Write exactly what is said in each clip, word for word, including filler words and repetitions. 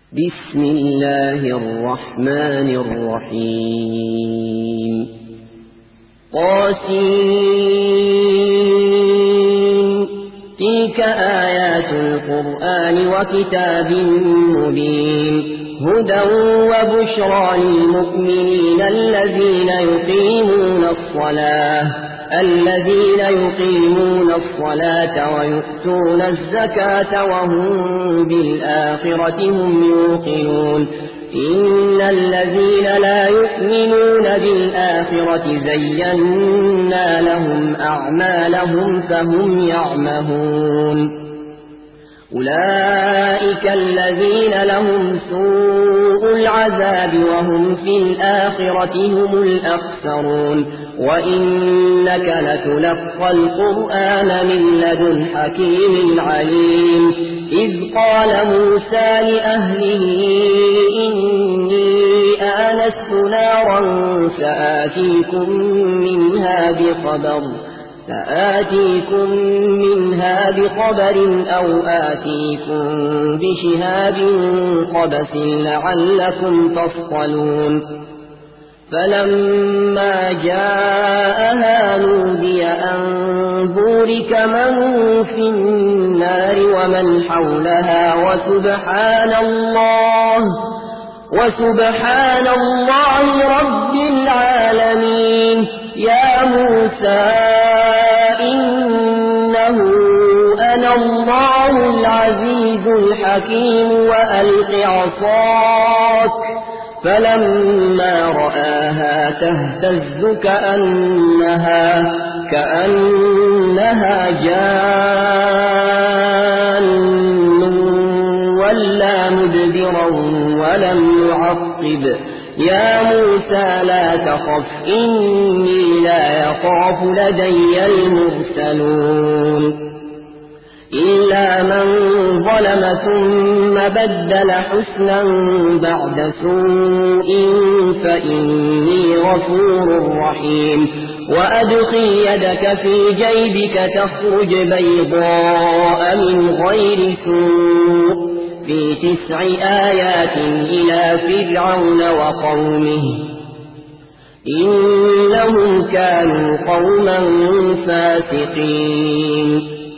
بسم الله الرحمن الرحيم قاسين تلك آيات القرآن وكتاب مبين هدى وبشرى للمؤمنين الذين يقيمون الصلاة الذين يقيمون الصلاة ويؤتون الزكاة وهم بالآخرة هم يوقنون إن الذين لا يؤمنون بالآخرة زينا لهم أعمالهم فهم يعمهون أولئك الذين لهم سوء العذاب وهم في الآخرة هم الأخسرون وإنك لتلقى القرآن من لدن حكيم عليم إذ قال موسى لأهله إني آنست نارا سآتيكم منها بخبر سآتيكم منها بخبر أو آتيكم بشهاب قبس لعلكم تصطلون فلما جاءها نودي أن بورك من في النار ومن حولها وسبحان الله وسبحان الله رب العالمين يا موسى إنه أنا الله العزيز الحكيم وألق عصاك فلما رآها تهتز كأنها كأنها جان ولا مدبرا ولم يعقب يا موسى لا تخف إني لا يخاف لدي المرسلون إلا من ظلم ثم بدل حسنا بعد سوء فإني غفور رحيم وأدخل يدك في جيبك تخرج بيضاء من غير سوء في تسع آيات إلى فرعون وقومه إنهم كانوا قوما فاسقين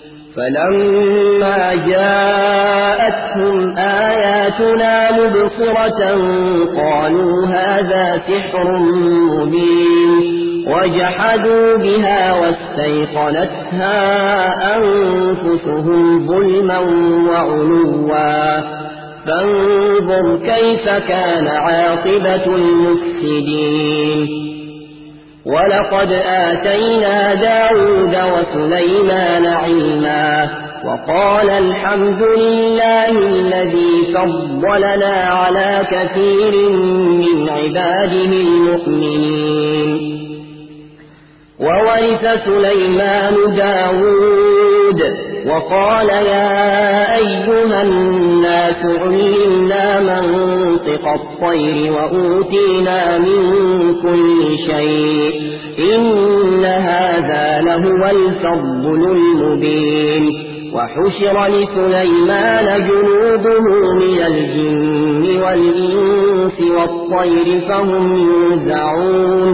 فلما جاءتهم آياتنا مبصرة قالوا هذا سحر مبين وجحدوا بها واستيقنتها أنفسهم ظلما وعلوا فانظر كيف كان عاقبة المفسدين ولقد آتينا داود وسليمان علما وقال الحمد لله الذي فضلنا على كثير من عباده المؤمنين وورث سليمان داود وقال يا أيها الناس علمنا منطق الطير وأوتينا من كل شيء إن هذا لهو الفضل المبين وحشر لسليمان جنوده من الجن والإنس والطير فهم يوزعون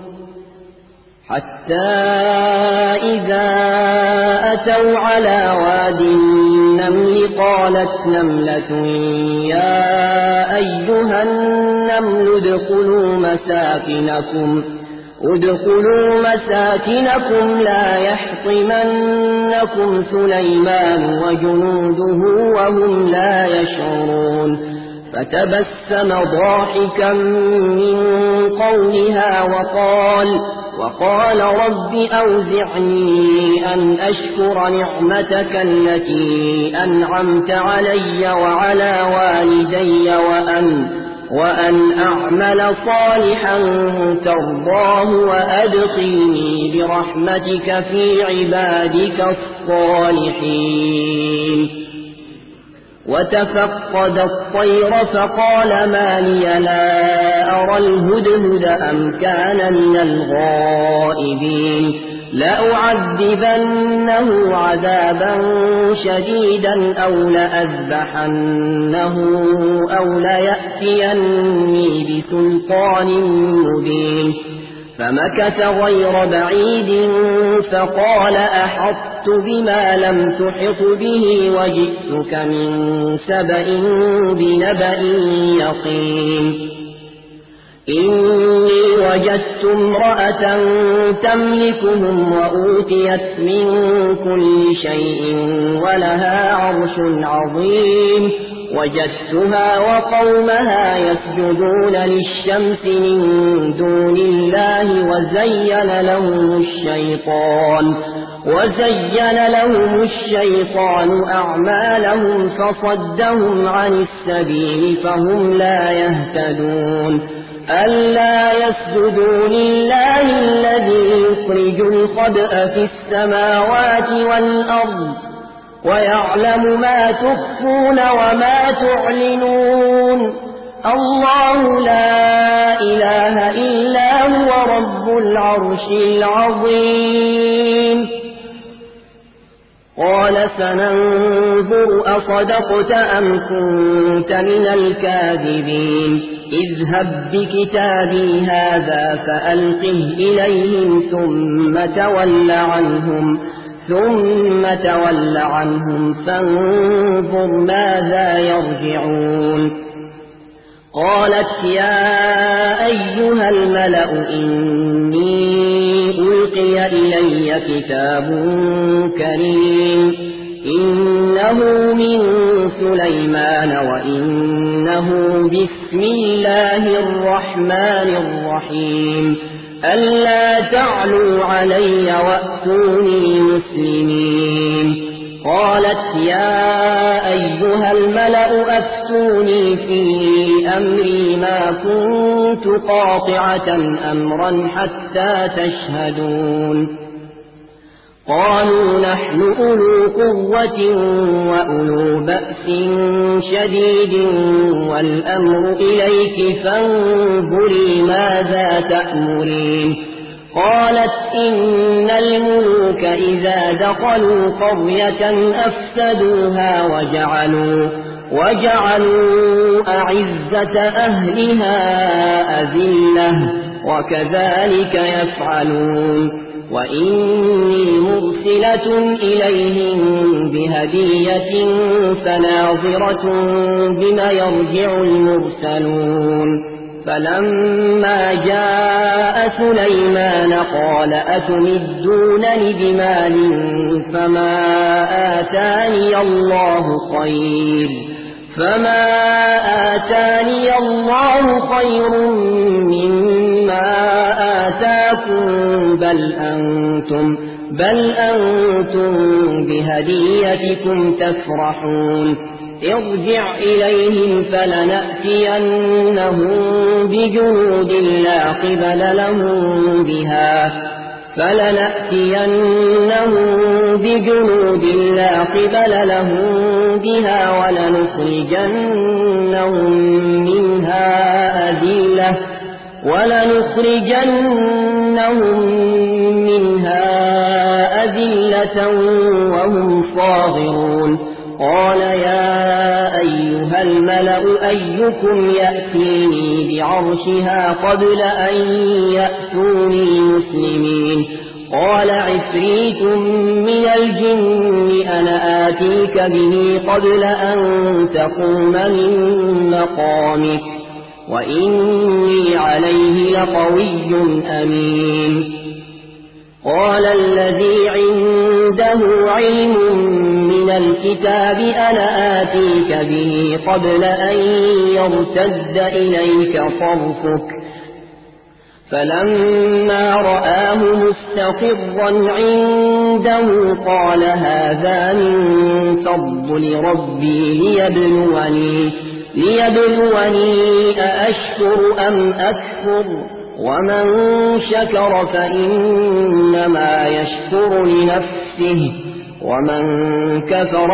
حتى إذا أتوا على واد النمل قالت نملة يا أيها النمل ادخلوا مساكنكم ادخلوا مساكنكم لا يحطمنكم سليمان وجنوده وهم لا يشعرون فتبسم ضاحكا من قولها وقال وقال رب أوزعني أن أشكر نعمتك التي أنعمت علي وعلى والدي وأن, وأن أعمل صالحا ترضاه وأدخلني برحمتك في عبادك الصالحين وتفقد الطير فقال ما لي لا أرى الهدهد أم كان من الغائبين لأعذبنه عذابا شديدا أو لأذبحنه أو ليأتيني بسلطان مبين فمكث غير بعيد فقال أحطت بما لم تحط به وجئتك من سبأ بنبأ يقين إني وجدت امرأة تملكهم وأوتيت من كل شيء ولها عرش عظيم وجدتها وقومها يسجدون للشمس من دون الله وزين لهم الشيطان وزين لهم الشيطان أعمالهم فصدهم عن السبيل فهم لا يهتدون ألا يسجدوا لله الذي يخرج الخبأ في السماوات والأرض ويعلم ما تخفون وما تعلنون الله لا إله إلا هو رب العرش العظيم قال سننظر أصدقت أم كنت من الكاذبين اذهب بكتابي هذا فألقه إليهم ثم تول عنهم ثم تول عنهم فانظر ماذا يرجعون قالت يا أيها الملأ إني ألقي إلي كتاب كريم إنه من سليمان وإنه بسم الله الرحمن الرحيم ألا تعلوا علي وأتوني مسلمين قالت يا أيها الملأ أفتوني في أمري ما كنت قاطعة أمرا حتى تشهدون قالوا نحن أولو قوة وأولو بأس شديد والأمر إليك فانظري ماذا تأمرين قالت إن الملوك إذا دخلوا قرية أفسدوها وجعلوا وجعلوا أعزة أهلها أذلة وكذلك يفعلون وإني مرسلة إليهم بهدية فناظرة بما يرجع المرسلون فلما جاء سليمان قال أتمدونني بمال فما آتاني الله خير فما آتاني الله خير مما آتاكم بل أنتم بل أنتم بهديتكم تفرحون ارجع إليهم فلنأتينهم بجنود لا قبل لهم بها فلنأتينهم بجنود لا قبل لهم بها ولنخرجنهم منها أذلة ولنخرجنهم منها أذلة وهم صاغرون قال يا أيها الملأ أيكم يأتيني بعرشها قبل أن يأتوني مسلمين قال عفريت من الجن أنا آتيك به قبل أن تقوم من مقامك وإني عليه لقوي أمين قال الذي عنده علم من الكتاب أنا آتيك به قبل أن يرتد إليك طرفك فلما رآه مستقرا عنده قال هذا من فضل ربي ليبلوني ليبلوني أأشكر أم أكفر ومن شكر فإنما يشكر لنفسه ومن كفر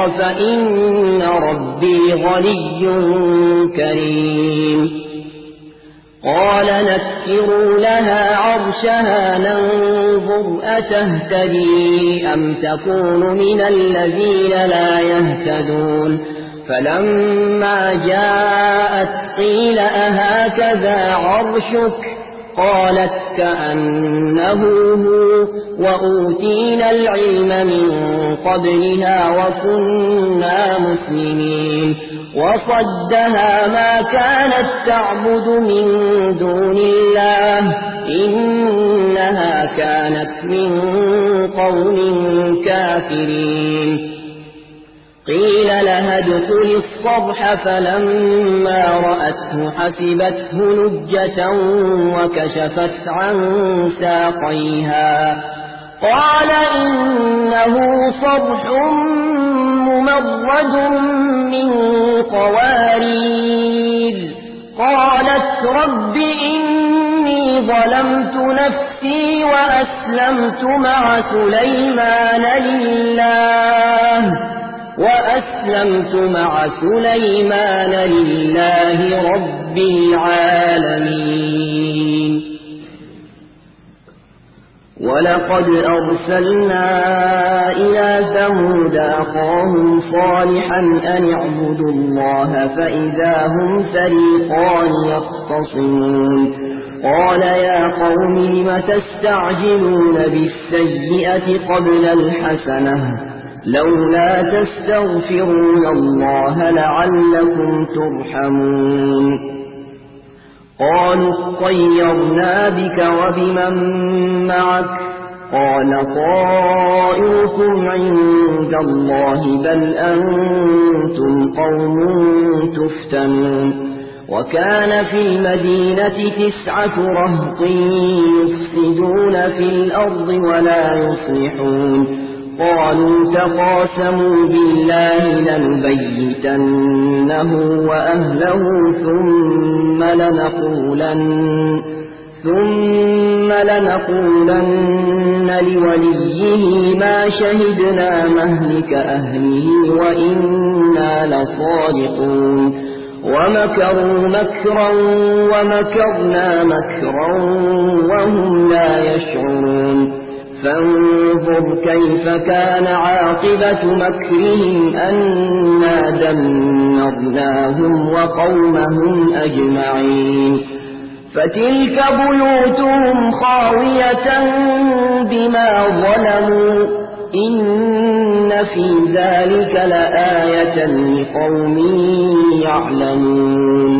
فإن ربي غني كريم قال نكروا لها عرشها ننظر أتهتدي أم تكون من الذين لا يهتدون فلما جاءت قيل أهكذا عرشك قالت كأنه هو وأوتينا العلم من قبلها وكنا مسلمين وصدها ما كانت تعبد من دون الله إنها كانت من قوم كافرين قيل لها ادخل الصرح فلما رأته حسبته لجة وكشفت عن ساقيها قال إنه صرح ممرد من قوارير قالت رب إني ظلمت نفسي وأسلمت مع سليمان لله وأسلمت مع سليمان لله رب العالمين ولقد أرسلنا إلى ثمود أخاهم صالحا أن اعبدوا الله فإذا هم فريقان يختصمون قال يا قوم لم تستعجلون بالسيئة قبل الحسنة لولا تستغفرون الله لعلكم ترحمون قالوا اطيرنا بك وبمن معك قال طائركم عند الله بل أنتم قوم تفتنون وكان في المدينة تسعة رهط يفسدون في الأرض ولا يصلحون قالوا تقاسموا بالله لنبيتنه وأهله ثم لنقولن ثم لنقولن لوليه ما شهدنا مهلك أهله وإنا لصادقون ومكروا مكرا ومكرنا مكرا وهم لا يشعرون فانظر كيف كان عاقبة مكرهم أنا دمرناهم وقومهم أجمعين فتلك بيوتهم خاوية بما ظلموا إن في ذلك لآية لقوم يعلمون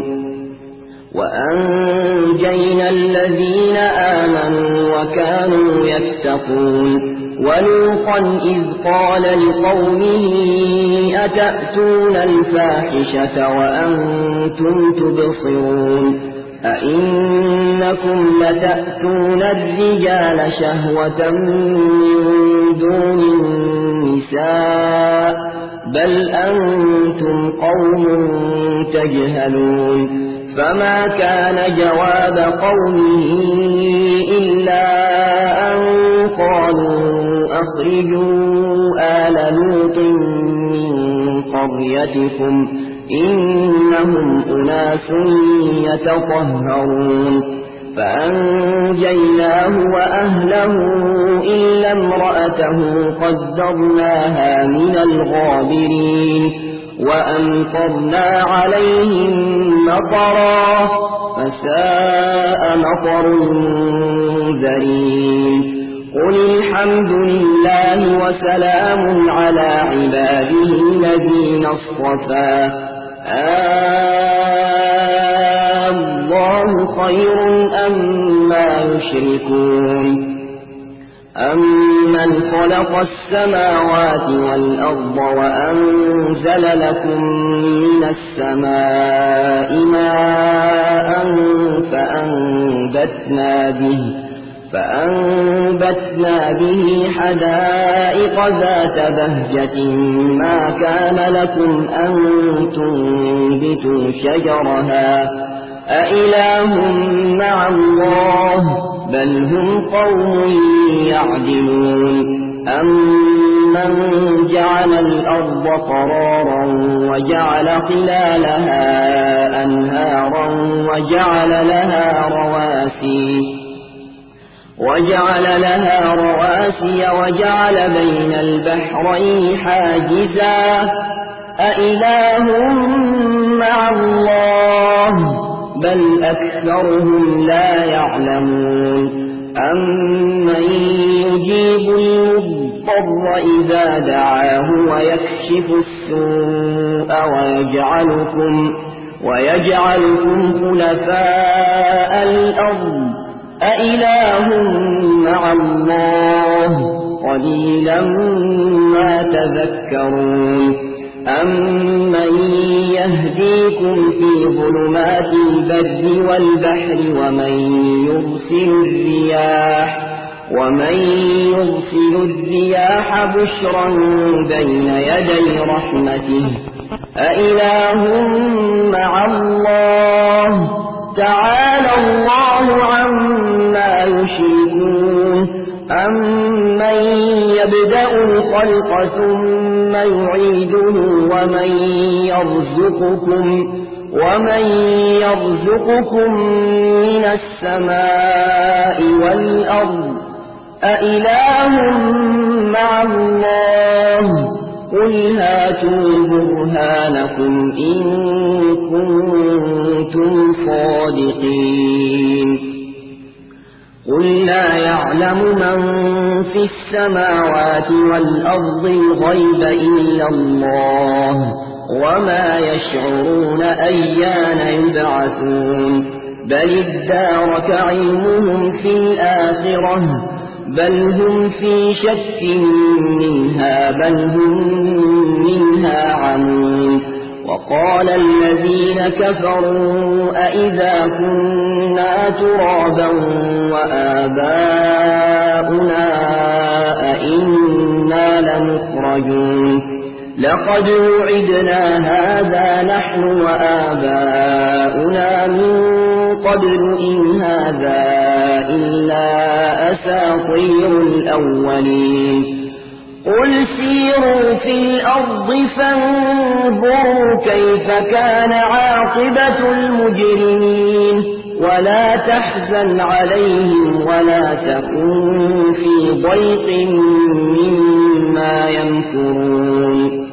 وأنجينا الذين آمنوا وكانوا يتقون ولوطا إذ قال لقومه أتأتون الفاحشة وأنتم تبصرون أئنكم لتأتون الرجال شهوة من دون النساء بل أنتم قوم تجهلون فما كان جواب قومه إلا أن قالوا أخرجوا آل لوط من قريتكم إنهم أناس يتطهرون فأنجيناه وأهله إلا امرأته قدرناها من الغابرين وأمطرنا عليهم مطرا فساء مطر المنذرين قل الحمد لله وسلام على عباده الذين اصطفى الله خير أما يشركون أمن خلق السماوات والأرض وأنزل لكم من السماء ماء فأنبتنا به فأنبتنا به حدائق ذات بهجة ما كان لكم أن تنبتوا شجرها أإله مع الله بل هم قوم يعدلون أمن جعل الأرض قرارا وجعل خلالها أنهارا وجعل لها رواسي وجعل لها رواسي وجعل بين البحرين حاجزا أإله مع الله بل أكثرهم لا يعلمون أمن يجيب المضطر إذا دعاه ويكشف السوء ويجعلكم, ويجعلكم خلفاء الأرض أإله مع الله قليلا ما تذكرون أمن يهديكم في ظلمات البر والبحر ومن يرسل الرياح ومن يرسل الرياح بشرا بين يدي رحمته أإله مع الله تعالى الله عما يشركون أمن يبدأ الخلق ثم يعيده ومن يرزقكم ومن يرزقكم من السماء والأرض أإله مع الله قل هاتوا برهانكم إن كنتم صادقين قل لا يعلم من في السماوات والأرض الغيب إلا الله وما يشعرون أيان يبعثون بل ادارك علمهم في الآخرة بل هم في شك منها بل هم منها عمون وقال الذين كفروا أئذا كنا ترابا وآباؤنا أئنا لمخرجون لقد وعدنا هذا نحن وآباؤنا من قبل إن هذا إلا أساطير الأولين قل سيروا في الأرض فانظروا كيف كان عاقبة المجرمين ولا تحزن عليهم ولا تكن في ضيق مما يمكرون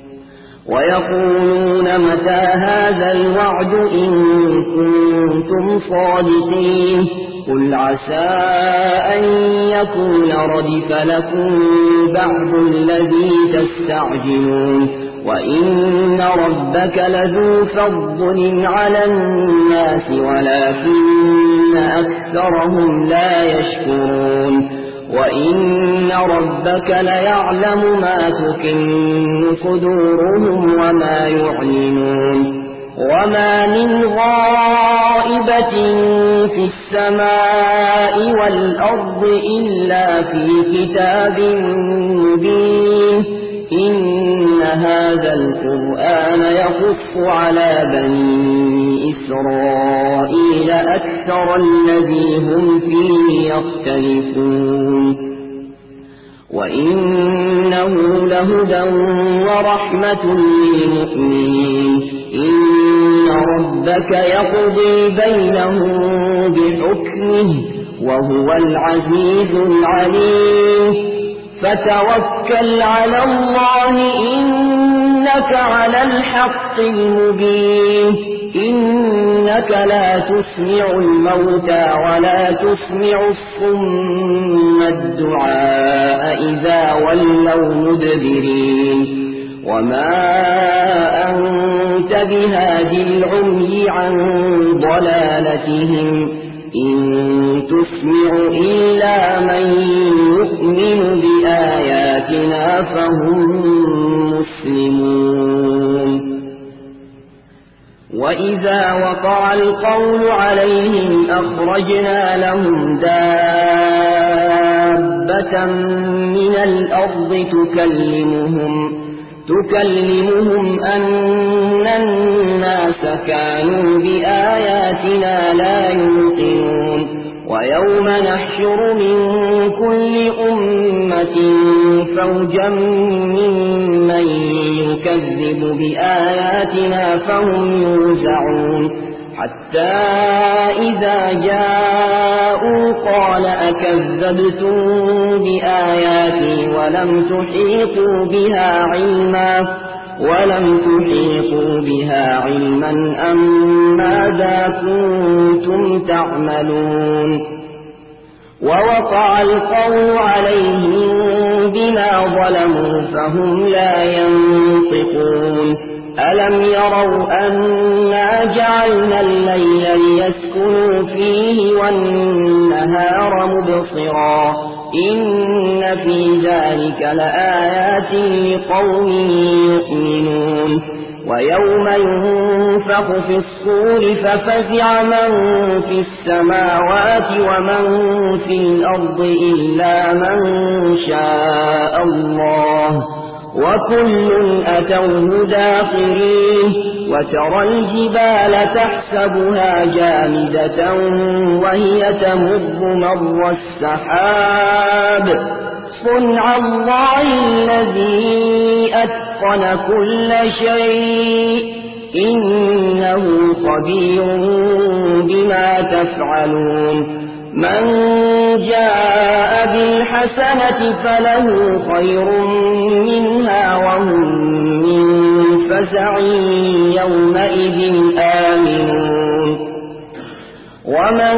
ويقولون متى هذا الوعد إن كنتم صادقين قل عسى أن يكون ردف لكم بعض الذي تستعجلون وإن ربك لذو فضل على الناس ولكن أكثرهم لا يشكرون وإن ربك ليعلم ما تكن صدورهم وما يعلنون وما من غائبة في السماء والأرض إلا في كتاب مبين إن هذا القرآن يقص على بني إسرائيل أكثر الذي هم فيه يختلفون وإنه لهدى ورحمة للمؤمنين إن ربك يقضي بينهم بحكمه وهو العزيز العليم فتوكل على الله إنك على الحق المبين إنك لا تسمع الموتى ولا تسمع الصم الدعاء إذا ولوا مدبرين وما أنت بهادي العمي عن ضلالتهم إن تسمع إلا من يؤمن بآياتنا فهم مسلمون وإذا وقع القول عليهم أخرجنا لهم دابة من الأرض تكلمهم تكلمهم أن الناس كانوا بآياتنا لا يوقنون ويوم نحشر من كل أمة فوجا ممن يكذب بآياتنا فهم يوزعون حتى إذا جاءوا قال أكذبتم بآياتي ولم تحيطوا بها علما ولم تحيطوا بها علما أم ماذا كنتم تعملون ووقع القول عليهم بما ظلموا فهم لا ينطقون ألم يروا أنا جعلنا الليل ليسكنوا فيه والنهار مبصرا إن في ذلك لآيات لقوم يؤمنون ويوم ينفخ في الصور ففزع من في السماوات ومن في الأرض إلا من شاء الله وكل أتوه داخرين وترى الجبال تحسبها جامدة وهي تمر مر السحاب صنع الله الذي أتقن كل شيء إنه خبير بما تفعلون من جاء بالحسنة فله خير منها وهم من فزع يومئذ آمنون ومن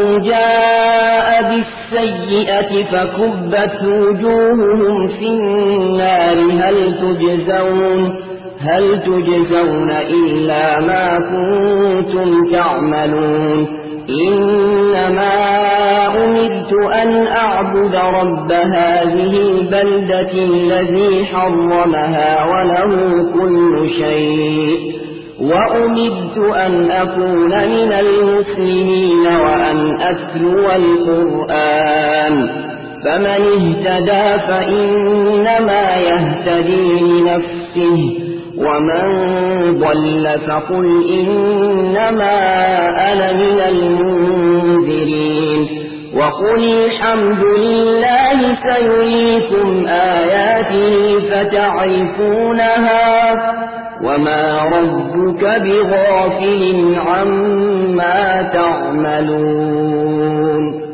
جاء بالسيئة فكبت وجوههم في النار هل تجزون هل تجزون إلا ما كنتم تعملون إنما أمرت أن أعبد رب هذه البلدة الذي حرمها وله كل شيء وأمرت أن أكون من المسلمين وأن أتلو القرآن فمن اهتدى فإنما يهتدي لنفسه ومن ضل فقل إنما أنا من المنذرين وقل الحمد لله سيريكم آياته فتعرفونها وما ربك بغافل عما تعملون.